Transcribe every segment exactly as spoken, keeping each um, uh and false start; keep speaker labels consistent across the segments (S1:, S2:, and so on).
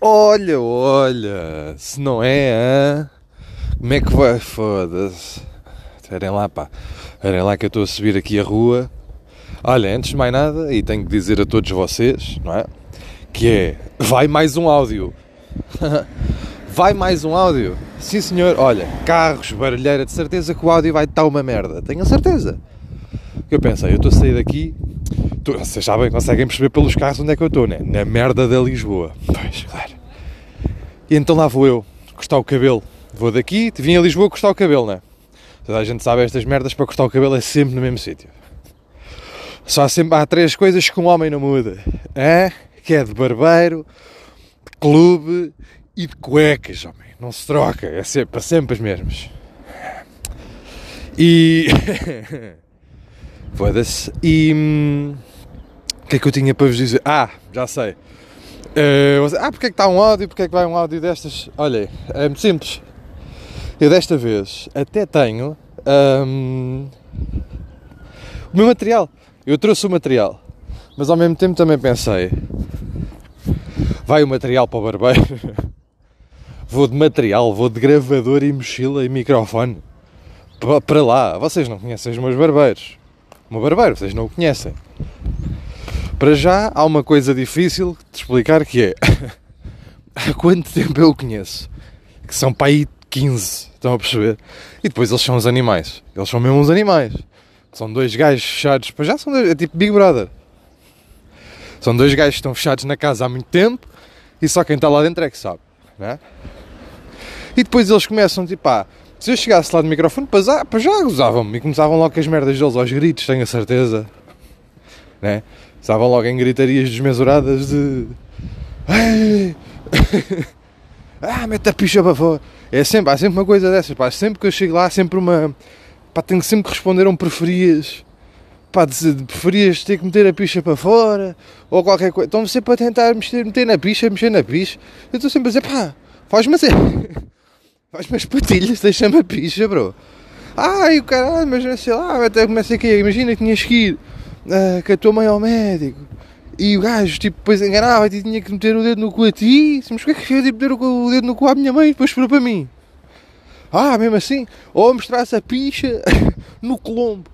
S1: Olha, olha, se não é, hã? Como é que vai? Foda-se. Esperem lá, pá. Esperem lá que eu estou a subir aqui a rua. Olha, antes de mais nada, e tenho que dizer a todos vocês, não é? Que é, vai mais um áudio. Vai mais um áudio. Sim, senhor. Olha, carros, barulheira, de certeza que o áudio vai estar uma merda. Tenho a certeza. Eu pensei, eu estou a sair daqui. Tô, vocês sabem, conseguem perceber pelos carros onde é que eu estou, né? Na merda da Lisboa. Pois, claro. E então lá vou eu, cortar o cabelo. Vou daqui, vim a Lisboa cortar o cabelo, né? Toda a gente sabe, estas merdas para cortar o cabelo é sempre no mesmo sítio. Só há, sempre, há três coisas que um homem não muda. É? Que é de barbeiro, de clube e de cuecas, homem. Não se troca, é sempre, para sempre as mesmas. E... Foda-se. E... Hum, o que é que eu tinha para vos dizer? Ah, já sei. Uh, ah, porque é que está um áudio? Porque é que vai um áudio destas? Olha, é muito simples. Eu desta vez até tenho um, o meu material. Eu trouxe o material. Mas ao mesmo tempo também pensei, vai o material para o barbeiro. Vou de material, vou de gravador e mochila e microfone. Para lá. Vocês não conhecem os meus barbeiros. O meu barbeiro, vocês não o conhecem. Para já, há uma coisa difícil de explicar que é... Há quanto tempo eu o conheço? Que são para aí quinze, estão a perceber? E depois eles são os animais. Eles são mesmo os animais. São dois gajos fechados... Para já são dois... É tipo Big Brother. São dois gajos que estão fechados na casa há muito tempo e só quem está lá dentro é que sabe, não é? E depois eles começam, tipo, ah, se eu chegasse lá do microfone, para já, para já gozavam-me. E começavam logo com as merdas deles aos gritos, tenho a certeza. Né? Estavam logo em gritarias desmesuradas de... Ei! Ah, mete a picha para fora. É sempre, há sempre uma coisa dessas, pá. Sempre que eu chego lá, há sempre uma... Pá, tenho sempre que responder a um preferias. Pá, de, de preferias ter que meter a picha para fora. Ou qualquer coisa. Estão sempre a tentar mexer, meter na picha, mexer na picha. Eu estou sempre a dizer, pá, faz-me assim. Faz-me as patilhas, deixa-me a picha, bro. Ai, o caralho, mas não sei lá, até começa aqui. Imagina que tinhas que ir uh, com a tua mãe ao médico. E o gajo, tipo, depois enganava-te e tinha que meter o dedo no cu a ti. Mas porquê que eu tipo, meter o dedo no cu à minha mãe e depois esperou para mim? Ah, mesmo assim? Ou mostrar-se a picha no colombo.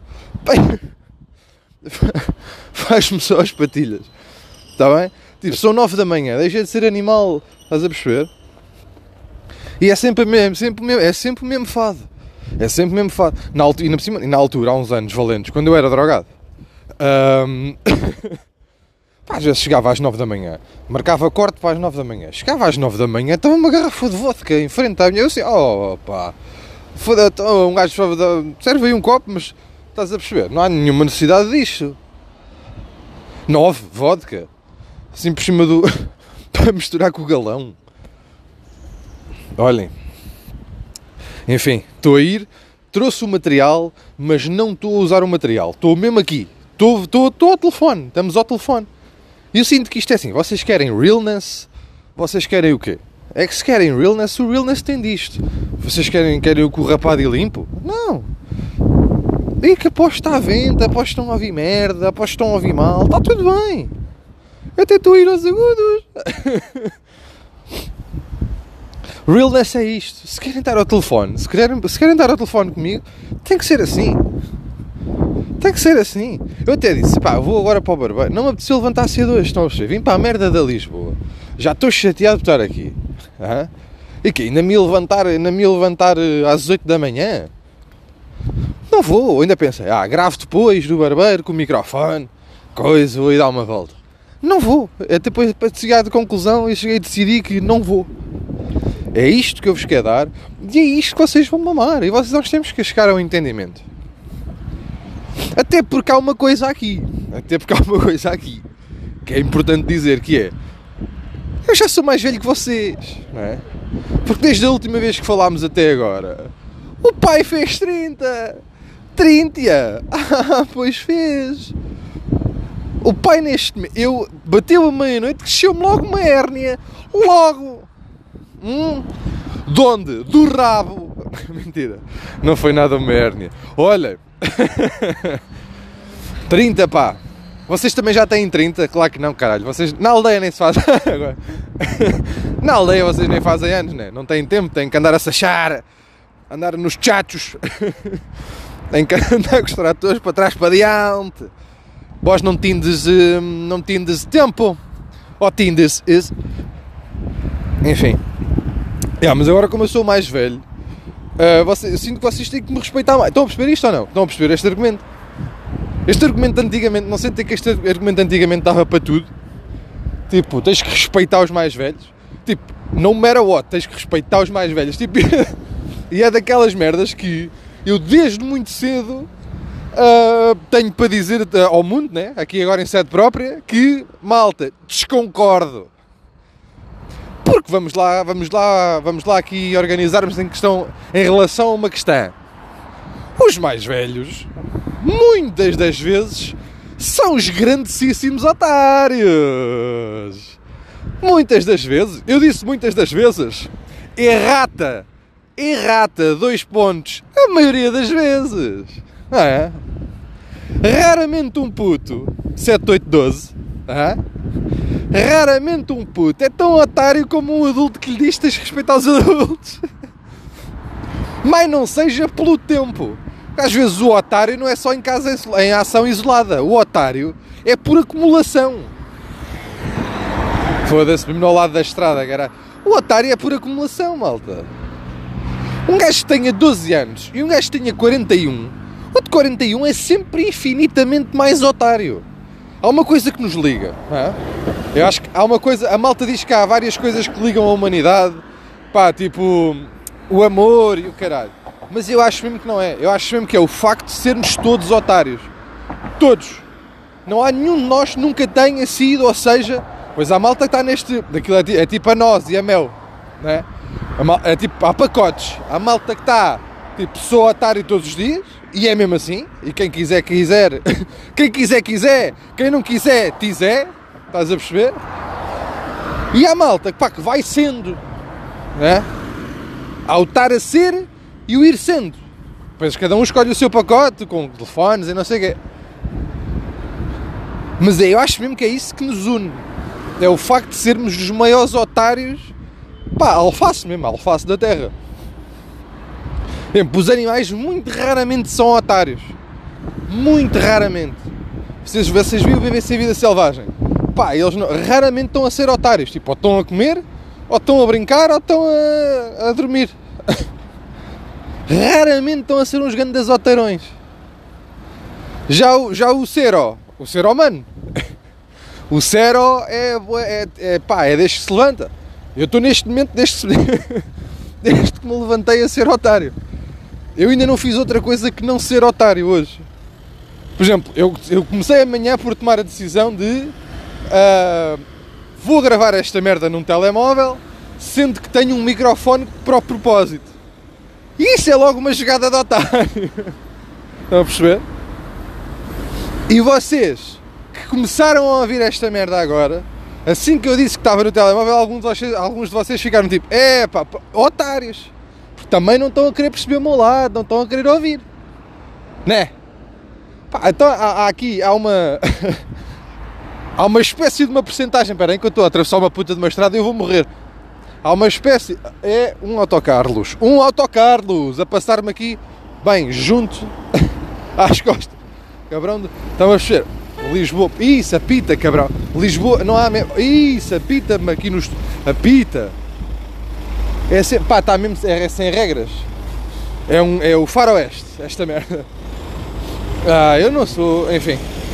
S1: Faz-me só as patilhas. Está bem? Tipo, são nove da manhã, deixa de ser animal. Estás a perceber? E é sempre mesmo, sempre mesmo, é sempre o mesmo fado. É sempre o mesmo fado. Na altura, e, na, e na altura, há uns anos valentes, quando eu era drogado, um... às vezes chegava às nove da manhã, marcava corte para as nove da manhã. Chegava às nove da manhã, estava uma garrafa de vodka em frente à minha. Eu assim, oh pá, foda-te, oh, um gajo serve aí um copo, mas estás a perceber? Não há nenhuma necessidade disto. Nove, vodka. Assim por cima do... para misturar com o galão. Olhem, enfim, estou a ir, trouxe o material, mas não estou a usar o material, estou mesmo aqui, estou, estou, estou ao telefone, estamos ao telefone. E eu sinto que isto é assim, vocês querem realness, vocês querem o quê? É que se querem realness, o realness tem disto. Vocês querem, querem o corrapado e limpo? Não. E que aposto está à venda, aposto que estão a ouvir merda, aposto que estão a ouvir mal, está tudo bem. Eu até estou a ir aos agudos. Realness é isto. Se querem estar ao telefone, se querem, se querem estar ao telefone comigo, tem que ser assim. Tem que ser assim. Eu até disse, pá, vou agora para o barbeiro. Não me apeteceu levantar cedo hoje, estão a perceber? Vim para a merda da Lisboa. Já estou chateado por estar aqui. Uhum. E que ainda me ia levantar, ainda me ia levantar às oito da manhã? Não vou. Eu ainda pensei, ah, gravo depois do barbeiro com o microfone, coisa, vou ir dar uma volta. Não vou. É depois para chegar de conclusão e cheguei a decidir que não vou. É isto que eu vos quero dar e é isto que vocês vão mamar. E vocês, nós temos que chegar ao entendimento. Até porque há uma coisa aqui. Até porque há uma coisa aqui que é importante dizer, que é: eu já sou mais velho que vocês, não é? Porque desde a última vez que falámos até agora, o pai fez trinta. trinta! Ah, pois fez. O pai neste... Eu bateu a meia-noite, cresceu-me logo uma hérnia. Logo. Hum? De onde? Do rabo. Mentira. Não foi nada uma hérnia. Olha. trinta, pá. Vocês também já têm trinta? Claro que não, caralho. Vocês, na aldeia nem se faz agora. Na aldeia vocês nem fazem anos, né? Não têm tempo, têm que andar a sachar, andar nos chachos, têm que andar com os tratores para trás, para diante. Vós não tindes, não tindes tempo. Ou tindes isso. Enfim. Yeah, mas agora como eu sou mais velho, uh, você, eu sinto que vocês têm que me respeitar mais. Estão a perceber isto ou não? Estão a perceber este argumento? Este argumento antigamente, não sentem que este argumento antigamente dava para tudo? Tipo, tens que respeitar os mais velhos. Tipo, no matter what, tens que respeitar os mais velhos. Tipo, e é daquelas merdas que eu desde muito cedo uh, tenho para dizer ao mundo, né? Aqui agora em sede própria, que, malta, desconcordo. Porque vamos lá, vamos lá, vamos lá aqui organizarmos em questão, em relação a uma questão. Os mais velhos, muitas das vezes, são os grandíssimos otários. Muitas das vezes, eu disse muitas das vezes, errata, errata, dois pontos, a maioria das vezes. Não é? Raramente um puto, sete, oito, doze, ah? Raramente um puto é tão otário como um adulto que lhe diz que tens que respeitar os adultos. Mas não seja pelo tempo. Às vezes o otário não é só em casa em ação isolada. O otário é por acumulação. Foda-se, mesmo ao lado da estrada, cara. O otário é por acumulação, malta. Um gajo que tenha doze anos e um gajo que tenha quarenta e um, o de quarenta e um é sempre infinitamente mais otário. Há uma coisa que nos liga, não é? Eu acho que há uma coisa, a malta diz que há várias coisas que ligam a humanidade, pá, tipo o amor e o caralho. Mas eu acho mesmo que não é. Eu acho mesmo que é o facto de sermos todos otários. Todos. Não há nenhum de nós que nunca tenha sido, ou seja, pois há malta que está neste, daquilo é, é tipo a nós e a mel, não é? É tipo, há pacotes. Há malta que está, tipo, sou otário todos os dias, e é mesmo assim, e quem quiser, quiser, quem quiser, quiser, quem não quiser, quiser, estás a perceber? E há malta que, pá, que vai sendo, não é? Ao estar a ser e o ir sendo. Depois cada um escolhe o seu pacote, com telefones e não sei o quê. Mas é, eu acho mesmo que é isso que nos une. É o facto de sermos os maiores otários, pá, alface mesmo, alface da terra. Por exemplo, os animais muito raramente são otários. Muito raramente. Vocês, vocês viram o B B C Vida Selvagem? Pá, eles não, raramente estão a ser otários. Tipo, ou estão a comer, ou estão a brincar, ou estão a, a dormir. Raramente estão a ser uns grandes otarões. Já o, já o Cero, o ser humano. O Cero é, é, é, pá, é desde que se levanta. Eu estou neste momento, desde, desde que me levantei a ser otário. Eu ainda não fiz outra coisa que não ser otário hoje. Por exemplo, eu, eu comecei amanhã por tomar a decisão de uh, vou gravar esta merda num telemóvel, sendo que tenho um microfone para o propósito. E isso é logo uma jogada de otário. Estão a perceber? E vocês que começaram a ouvir esta merda agora, assim que eu disse que estava no telemóvel, alguns de vocês, alguns de vocês ficaram tipo, é pá, otários. Porque também não estão a querer perceber o meu lado, não estão a querer ouvir. Né? Pá, então há, há aqui, há uma... há uma espécie de uma porcentagem, espera aí que eu estou a atravessar uma puta de uma estrada e eu vou morrer. Há uma espécie, é um autocarros, um autocarros a passar-me aqui, bem, junto às costas. Cabrão, de... estão a mexer. Lisboa, isso, apita, cabrão. Lisboa, não há mesmo, isso, apita-me aqui nos... Apita. É assim, pá, está mesmo, é, é sem regras. É, um, é o faroeste, esta merda. Ah, eu não sou, enfim.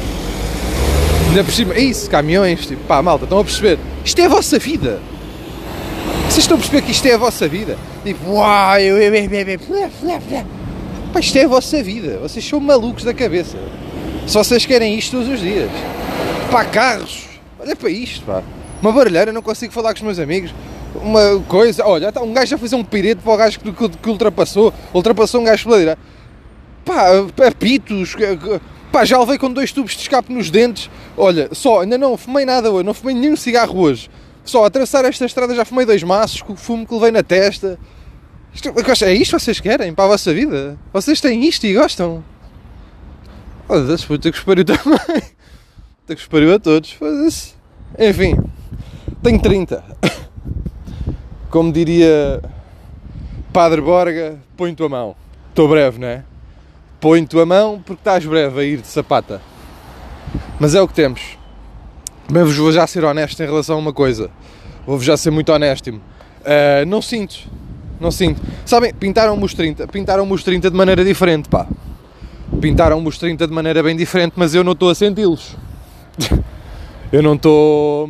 S1: Ainda por cima, isso, caminhões, tipo, pá, malta, estão a perceber? Isto é a vossa vida. Vocês estão a perceber que isto é a vossa vida? Tipo, uau, eu, eu, eu, eu, eu. Pá, isto é a vossa vida. Vocês são malucos da cabeça. Só vocês querem isto todos os dias. Pá, carros. Olha para isto, pá. Uma barulheira, não consigo falar com os meus amigos. Uma coisa, olha, um gajo a fazer um pirete para o gajo que, que, que ultrapassou. Ultrapassou um gajo pela direita. Pá, apitos. Pá, já levei com dois tubos de escape nos dentes. Olha, só, ainda não fumei nada hoje. Não fumei nenhum cigarro hoje. Só a atravessar esta estrada já fumei dois maços com o fumo que levei na testa. Isto, é isto que vocês querem para a vossa vida? Vocês têm isto e gostam? Olha, puta que espero também. que os pariu a todos. Foda-se. Enfim, tenho trinta. Como diria Padre Borga, põe-te a mão. Estou breve, não é? Põe-te a mão porque estás breve a ir de sapata. Mas é o que temos. Mas vos vou já ser honesto em relação a uma coisa. Vou-vos já ser muito honesto. Uh, não sinto. Não sinto. Sabem, pintaram-me os trinta. Pintaram-me os trinta de maneira diferente, pá. Pintaram-me os trinta de maneira bem diferente, mas eu não estou a senti-los. Eu não estou...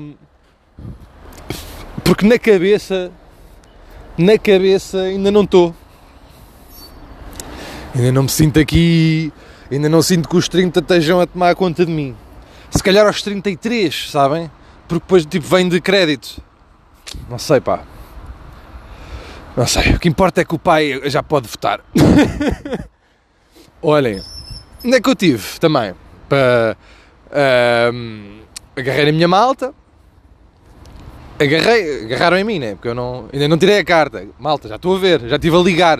S1: Porque na cabeça... Na cabeça ainda não estou. Ainda não me sinto aqui... Ainda não sinto que os trinta estejam a tomar conta de mim. Se calhar aos trinta e três, sabem? Porque depois tipo vem de crédito. Não sei, pá. Não sei. O que importa é que o pai já pode votar. Olhem. Onde é que eu tive também? Para... Uh, agarrei na minha malta. Agarrei... Agarraram em mim, né? Porque eu não... Ainda não tirei a carta. Malta, já estou a ver. Já estive a ligar.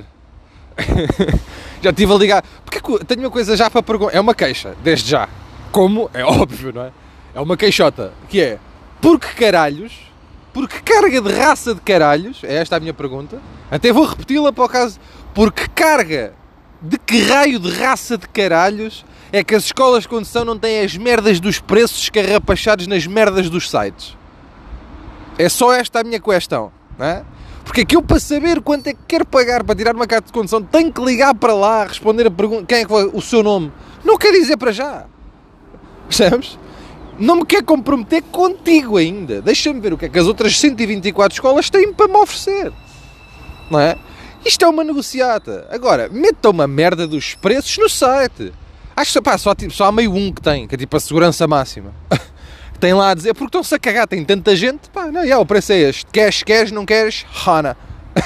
S1: Já estive a ligar. Porque tenho uma coisa já para perguntar. É uma queixa. Desde já. Como? É óbvio, não é? É uma queixota. Que é... Por que caralhos... Por que carga de raça de caralhos? É esta a minha pergunta. Até vou repeti-la para o caso... Por que carga... De que raio de raça de caralhos é que as escolas de condução não têm as merdas dos preços escarrapachados nas merdas dos sites? É só esta a minha questão, não é? Porque é que eu, para saber quanto é que quero pagar para tirar uma carta de condução, tenho que ligar para lá, responder a pergunta, quem é que foi o seu nome? Não quer dizer para já. Percebes? Não me quer comprometer contigo ainda. Deixa-me ver o que é que as outras cento e vinte e quatro escolas têm para me oferecer. Não é? Isto é uma negociata. Agora, metam uma merda dos preços no site. Acho que pá, só, tipo, só há meio um que tem, que é tipo a segurança máxima. Tem lá a dizer, porque estão-se a cagar, tem tanta gente, pá, não, yeah, o preço é este. Queres, queres, não queres? Hana.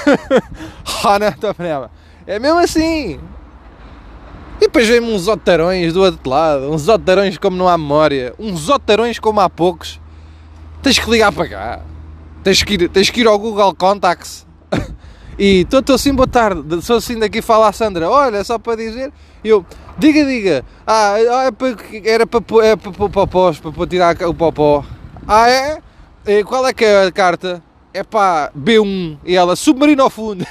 S1: Hana, tua prima. É mesmo assim. E depois vem-me uns otarões do outro lado, uns otarões como não há memória, uns otarões como há poucos. Tens que ligar para cá. Tens que ir, tens que ir ao Google Contacts. E estou assim, boa tarde, sou assim daqui, fala a Sandra, olha, só para dizer, eu, diga, diga, ah, é para, era para, é para, para, para, para, para tirar o popó, ah é? E qual é que é a carta? É para B um, e ela, submarino ao fundo,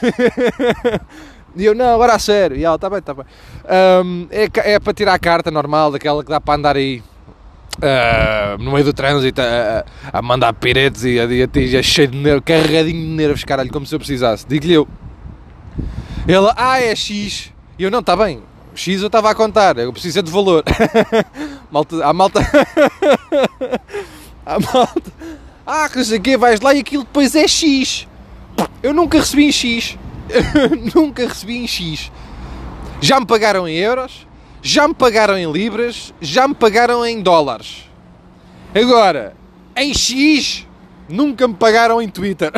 S1: e eu, não, agora a sério, e ela, está bem, está bem, um, é, é para tirar a carta normal, daquela que dá para andar aí, Uh, no meio do trânsito a, a, a mandar piretes e a, a, a, a cheio de nervos, carregadinho de nervos, caralho, como se eu precisasse. Digo-lhe eu. Ela, ah, é X. E eu, não, está bem. X eu estava a contar, eu preciso de valor. malta, a malta. a malta. Ah, que não sei o quê, vais lá e aquilo depois é X. Eu nunca recebi em X. Eu nunca recebi em X. Já me pagaram em euros. Já me pagaram em libras, já me pagaram em dólares. Agora, em X, nunca me pagaram em Twitter.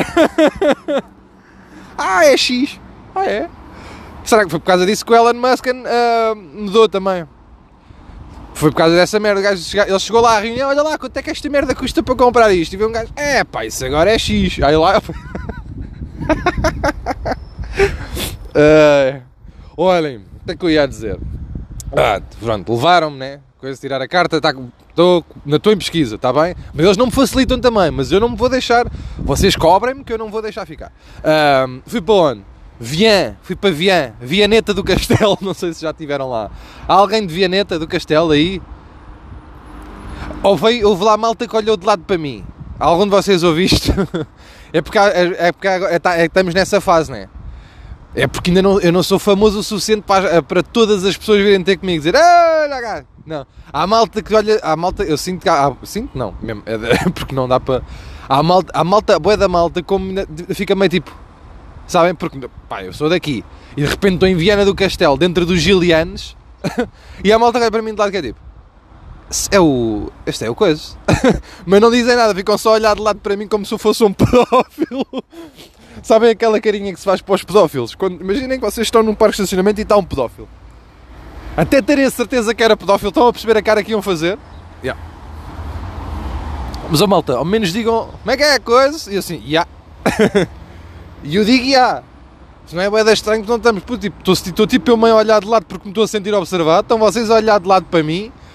S1: ah, é X. Ah, é? Será que foi por causa disso que o Elon Musk uh, mudou também? Foi por causa dessa merda. O gajo, ele chegou lá à reunião, olha lá, quanto é que esta merda custa para comprar isto? E viu um gajo, é pá, isso agora é X. Aí lá... uh, olhem, o que é que eu ia dizer? Ah, pronto, levaram-me, né? Coisa de tirar a carta, tá, tô, estou em pesquisa, está bem? Mas eles não me facilitam também, mas eu não me vou deixar. Vocês cobrem-me que eu não me vou deixar ficar. Ah, fui para onde? Vian, fui para Vian, Vianeta do Castelo, não sei se já estiveram lá. Há alguém de Vianeta do Castelo aí? Houve, houve lá malta que olhou de lado para mim. Algum de vocês ouviste? é porque, é, é porque é, é, é, estamos nessa fase, né? É porque ainda não, eu não sou famoso o suficiente para, para todas as pessoas virem ter comigo e dizer olha cá. Não, há malta que olha, há malta, eu sinto que há, sinto não, mesmo, é de, porque não dá para, há malta, há malta, boa da malta, como fica meio tipo, sabem, porque pá, eu sou daqui e de repente estou em Viana do Castelo, dentro dos Gilianes, e a malta olha para mim de lado que é tipo, é o, este é o coisa, mas não dizem nada, ficam só a olhar de lado para mim como se eu fosse um pedófilo. Sabem aquela carinha que se faz para os pedófilos? Quando, imaginem que vocês estão num parque de estacionamento e está um pedófilo. Até terem a certeza que era pedófilo, estão a perceber a cara que iam fazer? Yeah. Mas, ó malta, ao menos digam como é que é a coisa? E assim, já. Yeah. E eu digo, já. Yeah. Se não é bué estranho, porque não estamos... Estou tipo, tipo eu meio a olhar de lado porque me estou a sentir observado. Estão vocês a olhar de lado para mim.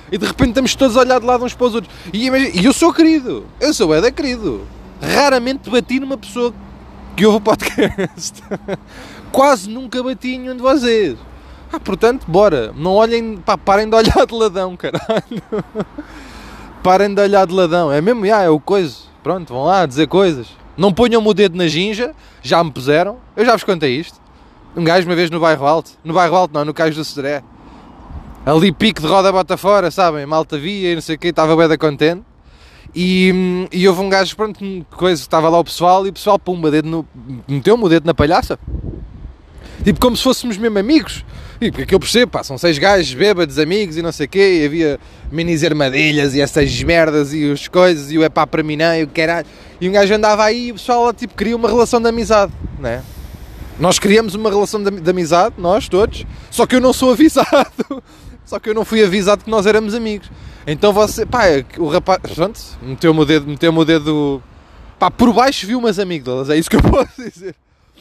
S1: E de repente estamos todos a olhar de lado uns para os outros. E, imagina, e eu sou querido, eu sou Eda querido. Raramente bati numa pessoa que ouve o podcast. Quase nunca bati em nenhum de vocês. Ah, portanto, bora. Não olhem, pá, parem de olhar de ladão, caralho. Parem de olhar de ladão. É mesmo, já, é o coisa. Pronto, vão lá dizer coisas. Não ponham-me o dedo na ginja. Já me puseram. Eu já vos contei isto. Um gajo uma vez no bairro alto. No bairro alto não, no Cais do Sodré. Ali pique de roda bota fora, sabem? Malta via e não sei o quê. Estava bem da contente. E, e houve um gajo, pronto, coisa, estava lá o pessoal e o pessoal, pumba, dedo no, meteu-me o dedo na palhaça. Tipo, como se fôssemos mesmo amigos. E porque eu percebo, pá, são seis gajos bêbados, amigos e não sei o quê, e havia minis armadilhas e essas merdas e as coisas, e o é pá para mim não, e o caralho. E um gajo andava aí e o pessoal, tipo, queria uma relação de amizade, né? Nós criamos uma relação de, de amizade, nós todos, só que eu não sou avisado. Só que eu não fui avisado que nós éramos amigos. Então você, pá, o rapaz, pronto, meteu-me o dedo, meteu-me o dedo, pá, por baixo viu umas amígdalas, é isso que eu posso dizer.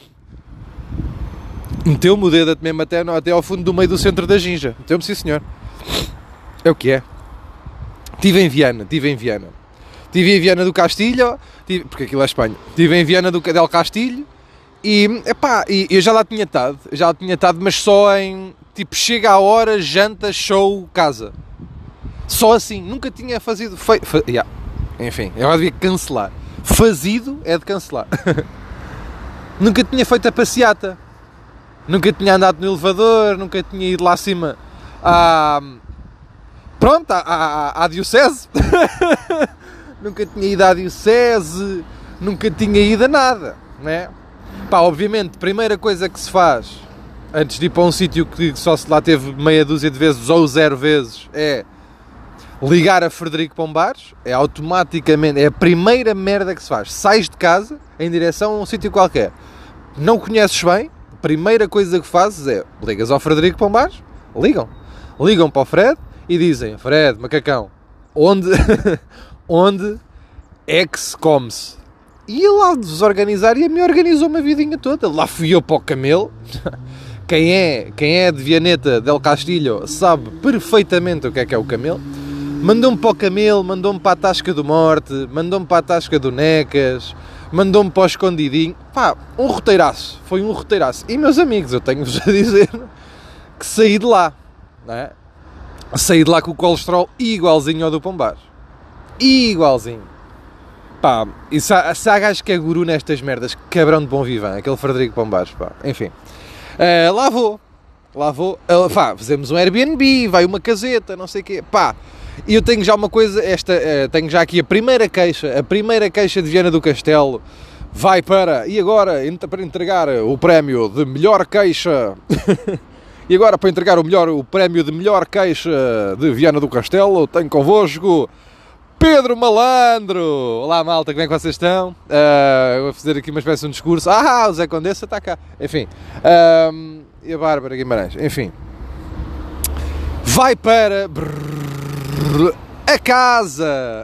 S1: Meteu-me o dedo mesmo até, até ao fundo do meio do centro da ginja. Meteu-me, sim senhor. É o que é. Estive em Viana, estive em Viana. Estive em Viana do Castilho, tive, porque aquilo é Espanha. Estive em Viana do del Castilho e, epá, e eu já lá tinha estado, já lá tinha estado, mas só em, tipo, chega a hora, janta, show, casa. Só assim, nunca tinha fazido, fe, fa, yeah. Enfim, eu devia cancelar. Fazido é de cancelar. Nunca tinha feito a passeata. Nunca tinha andado no elevador, nunca tinha ido lá acima à... Pronto, à, à, à diocese. Nunca tinha ido à diocese, nunca tinha ido a nada, né? Pá, obviamente, primeira coisa que se faz antes de ir para um sítio que só se lá teve meia dúzia de vezes ou zero vezes é ligar a Frederico Pombares. É automaticamente, é a primeira merda que se faz. Sais de casa em direção a um sítio qualquer, não conheces bem, a primeira coisa que fazes é ligas ao Frederico Pombares, ligam, ligam para o Fred e dizem: Fred, macacão, onde, onde é que se come-se? E ele lá desorganizar, e a mim organizou uma vidinha toda. Lá fui eu para o Camelo. Quem é, quem é de Vianeta del Castilho sabe perfeitamente o que é que é o Camelo. Mandou-me para o Camelo, mandou-me para a Tasca do Morte, mandou-me para a Tasca do Necas, mandou-me para o Escondidinho. Pá, um roteiraço, foi um roteiraço. E meus amigos, eu tenho-vos a dizer que saí de lá, não é? Saí de lá com o colesterol igualzinho ao do Pombares. Igualzinho. Pá, e se há, se há gajo que é guru nestas merdas, cabrão de bom vivan, aquele Frederico Pombares, pá, enfim. Uh, lá vou, lá vou, uh, pá, fizemos um Airbnb, vai uma caseta, não sei o quê, pá. E eu tenho já uma coisa, esta, uh, tenho já aqui a primeira queixa, a primeira queixa de Viana do Castelo vai para, e agora, para entregar o prémio de melhor queixa, e agora para entregar o, melhor, o prémio de melhor queixa de Viana do Castelo, tenho convosco Pedro Malandro. Olá malta, como é que vocês estão? Uh, vou fazer aqui uma espécie de um discurso. Ah, o Zé Condessa está cá. Enfim, uh, e a Bárbara Guimarães, enfim, vai para brrr, a casa.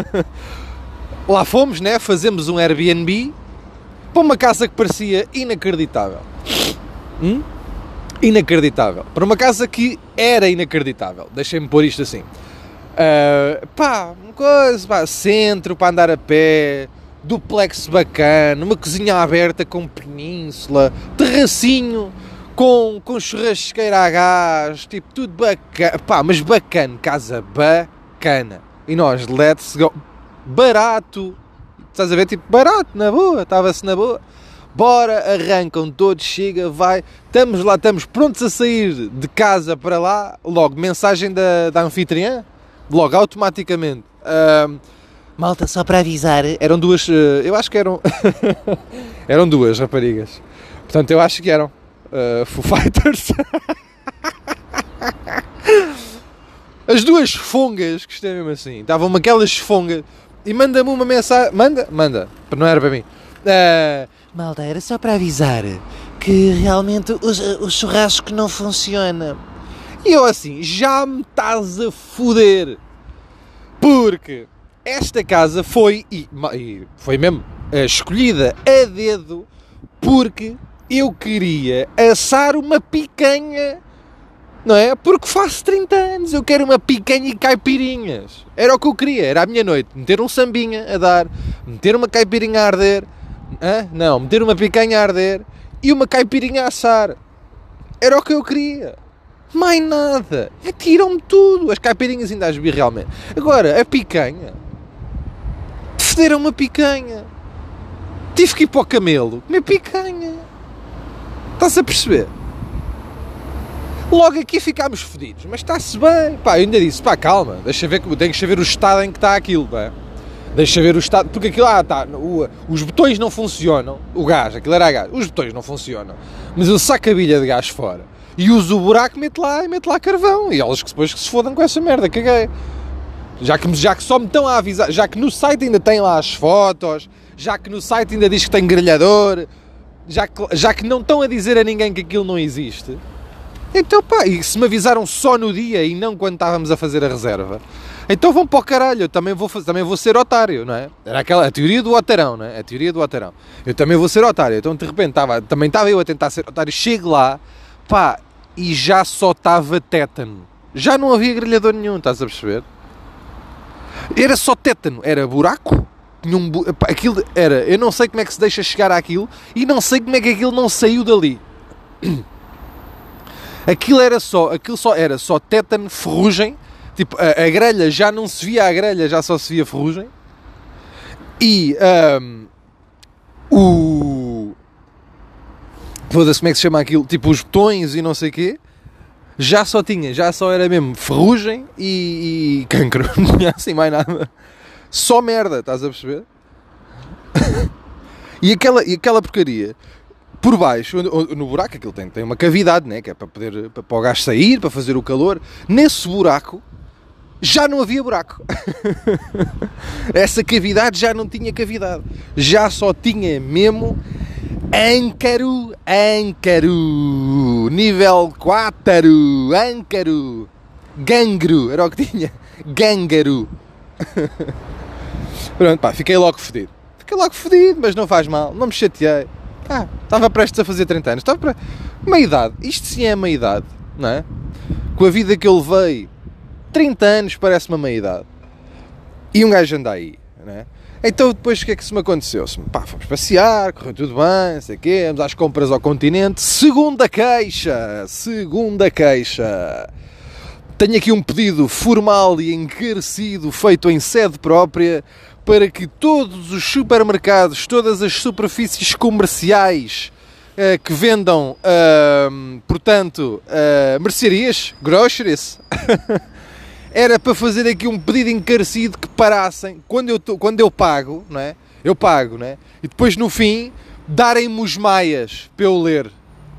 S1: Lá fomos, né? Fazemos um Airbnb para uma casa que parecia inacreditável. Hum? Inacreditável. Para uma casa que era inacreditável. Deixem-me pôr isto assim. Uh, pá, uma coisa, pá, centro para andar a pé, duplex bacana, uma cozinha aberta com península, terracinho com, com churrasqueira a gás, tipo, tudo bacana, pá, mas bacana, casa bacana. E nós, let's go, barato, estás a ver, tipo, barato, na boa, estava-se na boa. Bora, arrancam todos, chega, vai, estamos lá, estamos prontos a sair de casa para lá, logo, mensagem da, da anfitriã, logo, automaticamente. Uh, malta, só para avisar, eram duas, uh, eu acho que eram, eram duas raparigas, portanto eu acho que eram uh, Foo Fighters. As duas fongas, que isto é mesmo assim, davam-me aquelas fongas, e manda-me uma mensagem, manda, manda, não era para mim. Uh, malta, era só para avisar que realmente o, o churrasco não funciona. E eu assim, já me estás a foder, porque esta casa foi, e, e foi mesmo uh, escolhida a dedo, porque eu queria assar uma picanha Não é? Porque faço trinta anos, eu quero uma picanha e caipirinhas. Era o que eu queria, era a minha noite. Meter um sambinha a dar, meter uma caipirinha a arder, hã? Não, meter uma picanha a arder e uma caipirinha a assar. Era o que eu queria. Mais nada. Tiram-me tudo. As caipirinhas ainda as vi realmente. Agora, a picanha. Federam uma picanha. Tive que ir para o Camelo comer picanha. Estás a perceber? Logo aqui ficámos fedidos, mas está-se bem. Pá, eu ainda disse, pá, calma, deixa ver, deixa ver o estado em que está aquilo, não é? Deixa ver o estado, porque aquilo, ah, tá, o, os botões não funcionam, o gás, aquilo era gás, os botões não funcionam, mas eu saco a bilha de gás fora e uso o buraco, mete lá e mete lá carvão, e elas que depois que se fodam com essa merda, caguei. Já que, já que só me estão a avisar, já que no site ainda tem lá as fotos, já que no site ainda diz que tem grelhador, já que, já que não estão a dizer a ninguém que aquilo não existe. Então pá, e se me avisaram só no dia e não quando estávamos a fazer a reserva, então vão para o caralho, eu também vou, fazer, também vou ser otário, não é? Era aquela, a teoria do otarão, não é? A teoria do otarão. Eu também vou ser otário, então de repente estava, também estava eu a tentar ser otário, chego lá, pá, e já só estava tétano. Já não havia grelhador nenhum, estás a perceber? Era só tétano, era buraco, tinha um bu... pá, aquilo era, eu não sei como é que se deixa chegar àquilo e não sei como é que aquilo não saiu dali. Aquilo era só, aquilo só era só tétano, ferrugem, tipo, a, a grelha já não se via a grelha, já só se via ferrugem. E um, o... foda-se, como é que se chama aquilo? Tipo, os botões e não sei o quê, já só tinha, já só era mesmo ferrugem e, e cancro, não tinha assim mais nada. Só merda, estás a perceber? e, aquela, e aquela porcaria... Por baixo, no buraco, aquilo tem, tem uma cavidade, né? Que é para, poder, para, para o gás sair, para fazer o calor. Nesse buraco, já não havia buraco. Essa cavidade já não tinha cavidade. Já só tinha mesmo âncaro, âncaro. Nível quatro, âncaro. Gangro, era o que tinha. Gângaro. Pronto, pá, fiquei logo fedido. Fiquei logo fedido, mas não faz mal, não me chateei. Ah, estava prestes a fazer trinta anos, estava para meia idade, isto sim é meia idade, não é? Com a vida que eu levei, trinta anos parece-me uma meia idade. E um gajo anda aí, não é? Então depois o que é que se me aconteceu? Pá, fomos passear, correu tudo bem, não sei o quê, vamos às compras ao continente, segunda queixa, segunda queixa. Tenho aqui um pedido formal e encarecido feito em sede própria para que todos os supermercados, todas as superfícies comerciais uh, que vendam, uh, portanto, uh, mercearias, groceries, era para fazer aqui um pedido encarecido que parassem, quando eu, quando eu pago, não é? Eu pago, não é? E depois no fim, darem-me os maias para eu ler.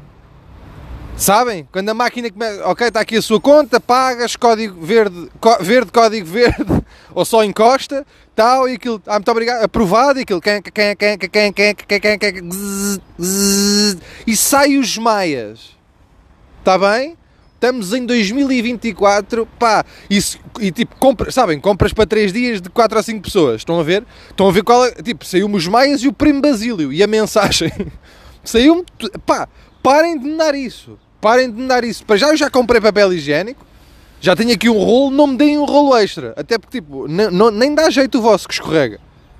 S1: Sabem? Quando a máquina começa, ok, está aqui a sua conta, pagas, código verde, có, verde, código verde, ou só encosta, tal, e aquilo, ah, muito obrigado, aprovado, e aquilo, quem, quem, quem, quem, quem, quem, quem, quem, quem, zzz, zzz, e sai os maias. Está bem? Estamos em dois mil e vinte e quatro, pá, e, e tipo, compra, sabem, compras para três dias de quatro a cinco pessoas, estão a ver? Estão a ver qual é, tipo, saiu-me os maias e o primo Basílio, e a mensagem, saiu-me, pá, parem de me dar isso. Parem de me dar isso. Para já eu já comprei papel higiênico, já tenho aqui um rolo, não me deem um rolo extra. Até porque, tipo, n- n- nem dá jeito o vosso que escorrega.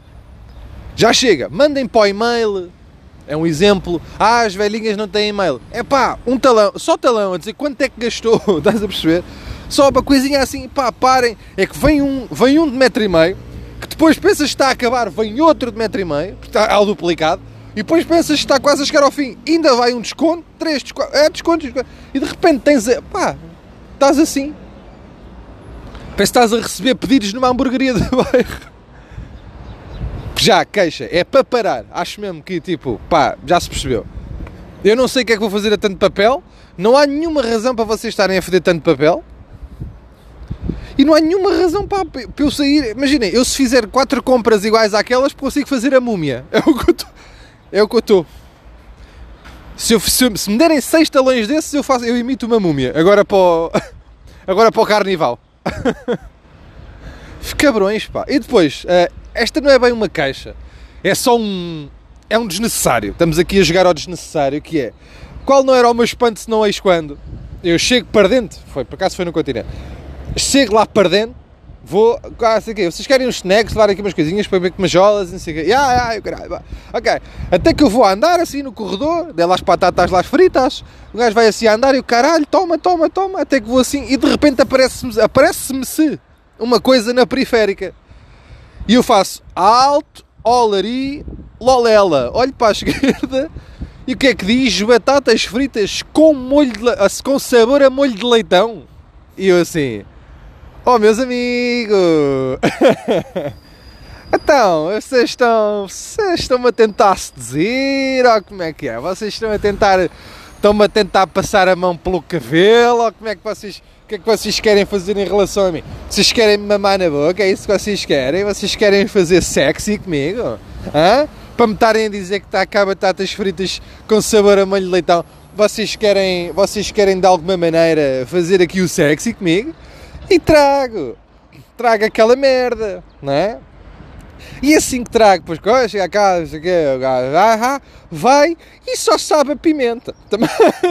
S1: Já chega. Mandem para o e-mail. É um exemplo. Ah, as velhinhas não têm e-mail. É pá, um talão, só talão, a dizer quanto é que gastou. Estás a perceber? Só uma coisinha assim, pá, parem. É que vem um, vem um de metro e meio, que depois pensas que está a acabar, vem outro de metro e meio, porque está ao duplicado. E depois pensas que está quase a chegar ao fim, ainda vai um desconto, três descontos, é desconto, desconto, e de repente tens a, pá, estás assim, parece que estás a receber pedidos numa hamburgueria de bairro. Já, queixa, é para parar, acho mesmo que tipo, pá, já se percebeu. Eu não sei o que é que vou fazer a tanto papel, não há nenhuma razão para vocês estarem a fazer tanto papel, e não há nenhuma razão para, para eu sair, imaginem, eu se fizer quatro compras iguais àquelas, consigo fazer a múmia, é o que eu estou... É o que eu estou. Se, se, se me derem seis talões desses, eu, faço, eu imito uma múmia. Agora para o, agora para o carnival. Cabrões, pá. E depois, uh, esta não é bem uma queixa. É só um... É um desnecessário. Estamos aqui a jogar ao desnecessário, que é... Qual não era o meu espanto se não eis quando? eu chego para dentro, foi, por acaso foi no continente, chego lá para dentro, vou, ah, sei o quê, vocês querem uns snacks, levar aqui umas coisinhas para ver com umas jolas, não sei o quê, ah, ah, caralho, ok, até que eu vou a andar assim no corredor, dei lá as batatas lá as fritas, o gajo vai assim a andar e o caralho, toma, toma, toma, até que vou assim e de repente aparece-me, aparece-me se uma coisa na periférica e eu faço alto, olari, lolela, olho para a esquerda e o que é que diz? Batatas fritas com molho de le... com sabor a molho de leitão. E eu assim, oh meus amigos, então, vocês estão, vocês estão-me a tentar seduzir, ou como é que é? Vocês estão a tentar, estão-me a tentar passar a mão pelo cabelo, ou como é que vocês, o que é que vocês querem fazer em relação a mim? Vocês querem me mamar na boca? É isso que vocês querem? Vocês querem fazer sexy comigo? Hã? Para me estarem a dizer que está cá batatas fritas com sabor a molho de leitão, vocês querem, vocês querem de alguma maneira fazer aqui o sexy comigo? E trago, trago aquela merda, não é? E assim que trago, pois coisa, chega a casa, chega aqui, o gajo, ah, ah, vai e só sabe a pimenta, também,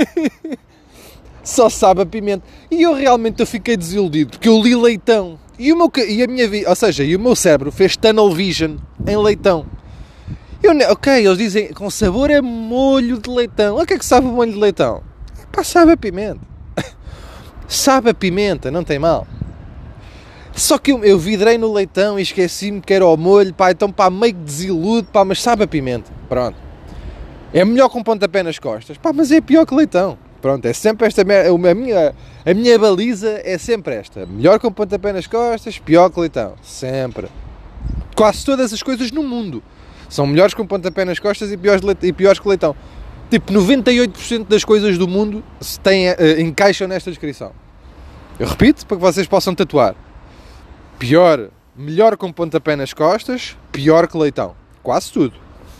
S1: só sabe a pimenta. E eu realmente eu fiquei desiludido, porque eu li leitão, e, o meu, e a minha vida, ou seja, e o meu cérebro fez tunnel vision em leitão. Eu, ok, eles dizem com sabor a molho de leitão. O que é que sabe o molho de leitão? Pá, sabe a pimenta. Sabe a pimenta, não tem mal. Só que eu, eu vidrei no leitão e esqueci-me que era o molho, pá, então pá, meio que desiludo, pá, mas sabe a pimenta. Pronto. É melhor com pontapé nas costas, pá, mas é pior que leitão. Pronto, é sempre esta, a minha, a minha baliza é sempre esta. Melhor com pontapé nas costas, pior que leitão. Sempre. Quase todas as coisas no mundo são melhores com pontapé nas costas e piores, e piores que leitão. Tipo, noventa e oito por cento das coisas do mundo se têm, uh, encaixam nesta descrição. Eu repito, para que vocês possam tatuar. Pior, melhor com pontapé nas costas, pior que leitão. Quase tudo.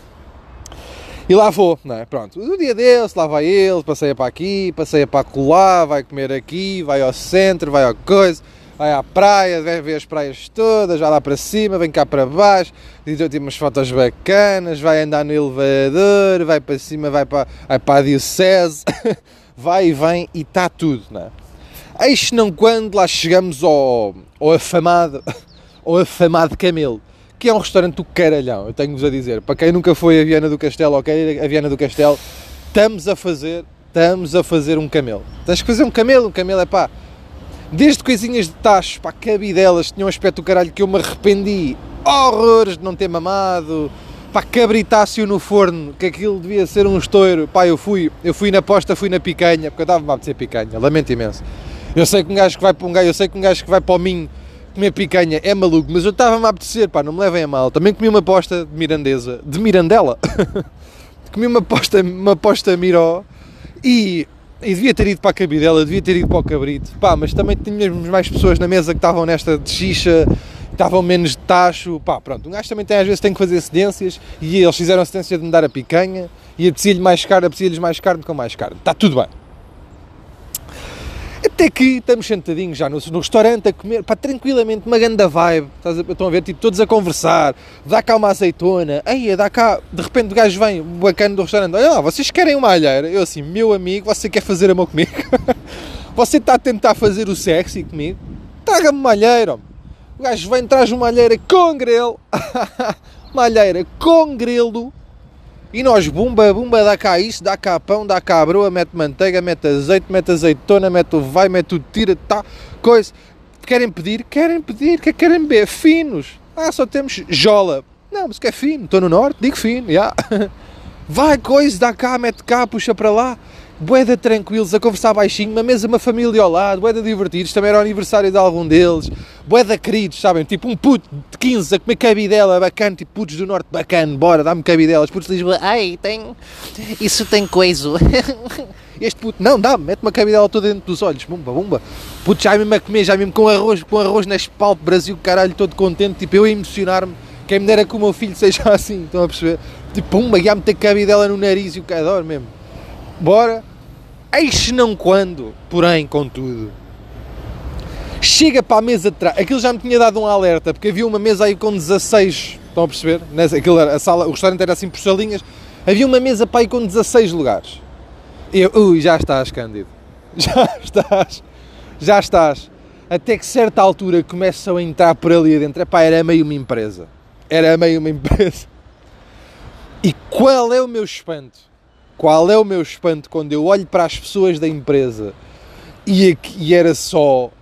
S1: E lá vou, não é? Pronto. O dia desse, lá vai ele, passeia para aqui, passeia para colar, vai comer aqui, vai ao centro, vai ao coisa... vai à praia, vai ver as praias todas, vai lá para cima, vem cá para baixo, diz eu umas fotos bacanas, vai andar no elevador, vai para cima, vai para, vai para a diocese, vai e vem e está tudo, não é? Eis não quando lá chegamos ao, ao afamado, ao afamado Camelo, que é um restaurante do caralhão, eu tenho-vos a dizer, para quem nunca foi a Viana do Castelo, ou quer ir a Viana do Castelo, estamos a fazer, estamos a fazer um camelo. Tens que fazer um camelo, um camelo é pá, desde coisinhas de tachos, pá, cabidelas, tinham um aspecto do caralho que eu me arrependi, horrores de não ter mamado, pá, cabritáceo no forno, que aquilo devia ser um estouro, pá, eu fui, eu fui na posta, fui na picanha, porque eu estava-me a apetecer picanha, lamento imenso. Eu sei que um gajo que vai para um gajo, eu sei que um gajo que vai para o Minho comer picanha é maluco, mas eu estava-me a apetecer, pá, não me levem a mal, também comi uma posta de mirandesa, de mirandela, comi uma posta, uma posta miró, e... E devia ter ido para a cabidela, devia ter ido para o cabrito, pá, mas também tínhamos mais pessoas na mesa que estavam nesta de xixa, estavam menos de tacho, pá, pronto, um gajo também tem, às vezes tem que fazer cedências, e eles fizeram a cedência de me dar a picanha, e apetecia-lhes mais carne, apetecia-lhes mais carne com mais carne, está tudo bem. Até que estamos sentadinhos já no, no restaurante a comer, pá, tranquilamente, uma grande vibe, estão a ver, tipo, todos a conversar, dá cá uma azeitona, aí dá cá, de repente o gajo vem, bacana do restaurante, olha lá, vocês querem uma alheira? Eu assim, meu amigo, você quer fazer amor comigo? Você está a tentar fazer o sexy comigo? Traga-me uma alheira, homem. O gajo vem, traz uma alheira com grelo, uma alheira com grelo, e nós, bumba, bumba, dá cá isto, dá cá pão, dá cá a broa, mete manteiga, mete azeite, mete azeitona, mete o vai, mete o tira, tá, coisa. Querem pedir? Querem pedir, que querem beber? Finos. Ah, só temos jola. Não, mas que é fino, estou no norte, digo fino, já. Yeah. Vai, coisa, dá cá, mete cá, puxa para lá. Bué tranquilos, a conversar baixinho, uma mesa, uma família ao lado, bué divertidos, também era o aniversário de algum deles, bué queridos, sabem, tipo um puto de quinze a comer cabidela, bacana, tipo putos do norte, bacana, bora, dá-me cabidelas, putos de Lisboa, ai, tem, isso tem coisa, este puto, não, dá-me, mete uma cabidela toda dentro dos olhos, bumba, bumba, puto já mesmo a comer, já mesmo com arroz, com arroz nas palpes, Brasil, caralho, todo contente, tipo, eu a emocionar-me, quem me dera que o meu filho seja assim, estão a perceber, tipo, pumba, já meter cabidela no nariz e o que adoro mesmo, bora. Eis não quando, porém, contudo, chega para a mesa de trás, aquilo já me tinha dado um alerta, porque havia uma mesa aí com dezasseis, estão a perceber? Nessa, aquilo era, a sala, o restaurante era assim por salinhas, havia uma mesa para aí com dezasseis lugares. E eu, ui, já estás, Cândido, Já estás, já estás. Até que certa altura começam a entrar por ali dentro. Epá, era meio uma empresa. Era meio uma empresa. E qual é o meu espanto? Qual é o meu espanto quando eu olho para as pessoas da empresa e, e era só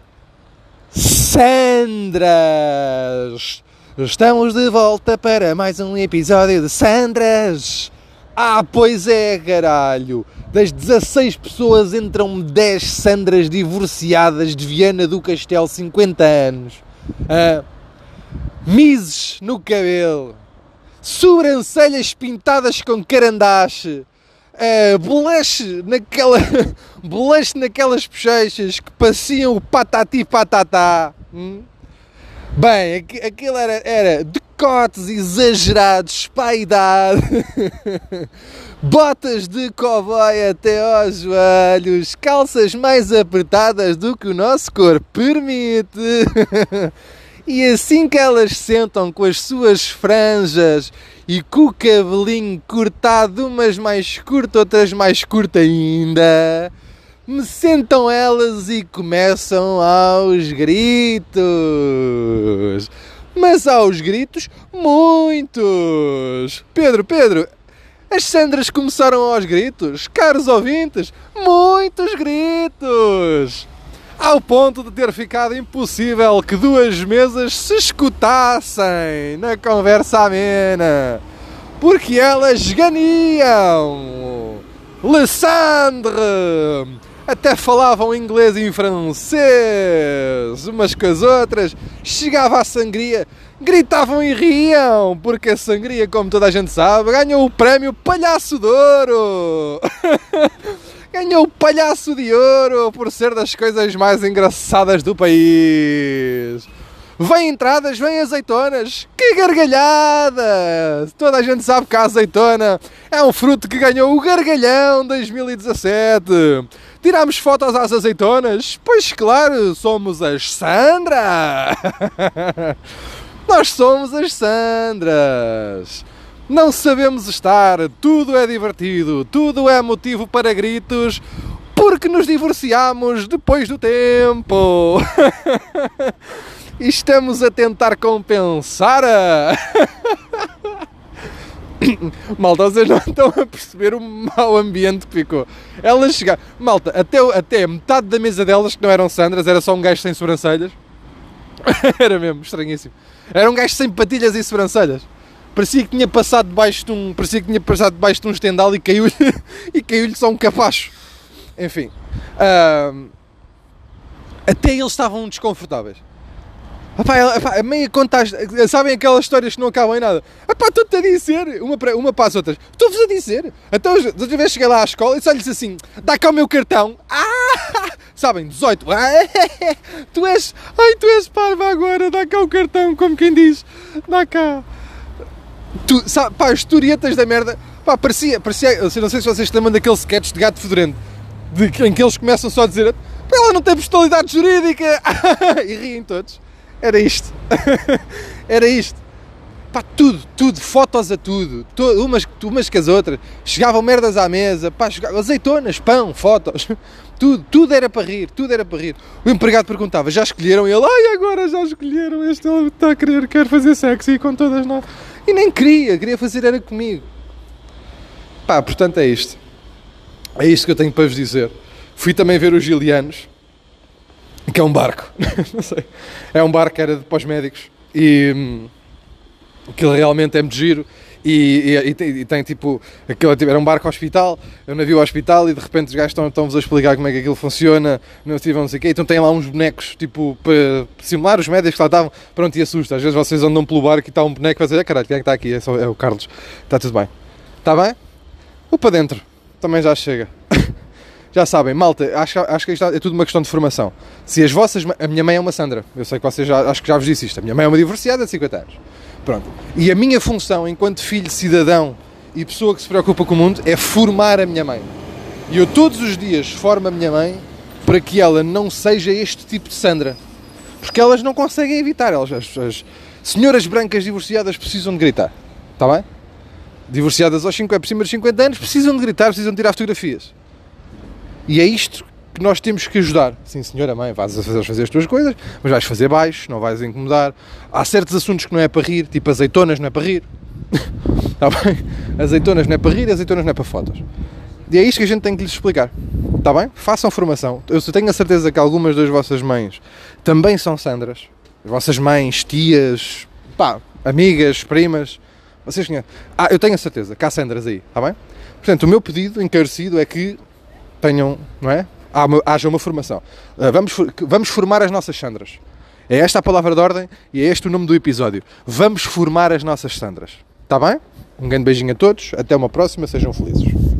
S1: Sandras! Estamos de volta para mais um episódio de Sandras! Ah, pois é, caralho! Das dezasseis pessoas entram dez Sandras divorciadas de Viana do Castelo, cinquenta anos. Ah, mises no cabelo. Sobrancelhas pintadas com carandache. Uh, blush, naquela, blush naquelas bochechas que pareciam o patati patatá. Hum? Bem, aqu- aquilo era, era decotes exagerados para a idade. Botas de cowboy até aos joelhos, calças mais apertadas do que o nosso corpo permite. E assim que elas sentam com as suas franjas e com o cabelinho cortado, umas mais curtas, outras mais curtas ainda, me sentam elas e começam aos gritos. Mas aos gritos, muitos. Pedro, Pedro, as Sandras começaram aos gritos. Caros ouvintes, muitos gritos. Ao ponto de ter ficado impossível que duas mesas se escutassem na conversa amena, porque elas ganiam. Alessandre! Até falavam inglês e francês, umas com as outras. Chegava a sangria, gritavam e riam, porque a sangria, como toda a gente sabe, ganhou o prémio Palhaço de Ouro. Ganhou o Palhaço de Ouro por ser das coisas mais engraçadas do país. Vem entradas, vem azeitonas. Que gargalhada! Toda a gente sabe que a azeitona é um fruto que ganhou o Gargalhão dois mil e dezassete. Tirámos fotos às azeitonas? Pois claro, somos as Sandra! Nós somos as Sandras! Não sabemos estar, tudo é divertido, tudo é motivo para gritos, porque nos divorciámos depois do tempo. E estamos a tentar compensar a... Malta, vocês não estão a perceber o mau ambiente que ficou. Elas chegaram... Malta, até, até metade da mesa delas, que não eram Sandras, era só um gajo sem sobrancelhas. Era mesmo, estranhíssimo. Era um gajo sem patilhas e sobrancelhas. Parecia que tinha passado debaixo de um, parecia que tinha passado debaixo de um estendal e caiu-lhe e caiu-lhe só um capacho. Enfim, uh, até eles estavam desconfortáveis. Epá, epá, a meia conta, sabem aquelas histórias que não acabam em nada? Epá, estou-te a dizer, uma para, uma para as outras, estou-vos a dizer. Então, outra vez cheguei lá à escola e só-lhes assim, dá cá o meu cartão. Ah! Sabem, dezoito. Ah, tu és, ai, tu és parva agora, dá cá o cartão, como quem diz, dá cá. Tu, sabe, pá, as historietas da merda, pá, parecia, parecia, eu não sei se vocês se lembram daquele sketch de Gato Fedorento, de, em que eles começam só a dizer, pá, ela não tem personalidade jurídica, e riem todos. Era isto, era isto, pá, tudo, tudo, fotos a tudo, to, umas, umas que as outras, chegavam merdas à mesa, pá, chegavam, azeitonas, pão, fotos, tudo, tudo era para rir, tudo era para rir. O empregado perguntava, já escolheram? E ele, ai, agora já escolheram, este ele está a querer, quer fazer sexy com todas nós. E nem queria, queria fazer era comigo. Pá, portanto é isto. É isto que eu tenho para vos dizer. Fui também ver os Gilianos, que é um barco. Não sei. É um barco que era de pós-médicos. E hum, aquilo realmente é muito giro. E, e, e, tem, e tem tipo, aquilo, era um barco hospital, um navio hospital, e de repente os gajos estão, estão-vos a explicar como é que aquilo funciona, não sei, não sei o quê. Então tem lá uns bonecos, tipo, para simular os médicos que lá estavam, pronto, e assusta. Às vezes vocês andam pelo barco e está um boneco e vai dizer, ah, caralho, quem é que está aqui? É, só, é o Carlos. Está tudo bem. Está bem? Vou para dentro. Também já chega. Já sabem, malta, acho, acho que isto é tudo uma questão de formação. Se as vossas... A minha mãe é uma Sandra. Eu sei que vocês já... Acho que já vos disse isto. A minha mãe é uma divorciada de cinquenta anos. Pronto. E a minha função, enquanto filho, cidadão e pessoa que se preocupa com o mundo, é formar a minha mãe. E eu todos os dias formo a minha mãe para que ela não seja este tipo de Sandra. Porque elas não conseguem evitar. Elas, as, as senhoras brancas divorciadas precisam de gritar. Está bem? Divorciadas aos cinco, é por cima dos cinquenta anos, precisam de gritar, precisam de tirar fotografias. E é isto que nós temos que ajudar. Sim, senhora mãe, vais fazer, fazer as tuas coisas, mas vais fazer baixo, não vais incomodar. Há certos assuntos que não é para rir, tipo azeitonas não é para rir. Está bem? Azeitonas não é para rir, azeitonas não é para fotos. E é isto que a gente tem que lhes explicar. Está bem? Façam formação. Eu tenho a certeza que algumas das vossas mães também são Sandras. As vossas mães, tias, pá, amigas, primas. Vocês conhecem. Ah, eu tenho a certeza que há Sandras aí. Está bem? Portanto, o meu pedido encarecido é que tenham, não é? Haja uma formação. Vamos, vamos formar as nossas Sandras. É esta a palavra de ordem e é este o nome do episódio. Vamos formar as nossas Sandras. Está bem? Um grande beijinho a todos. Até uma próxima. Sejam felizes.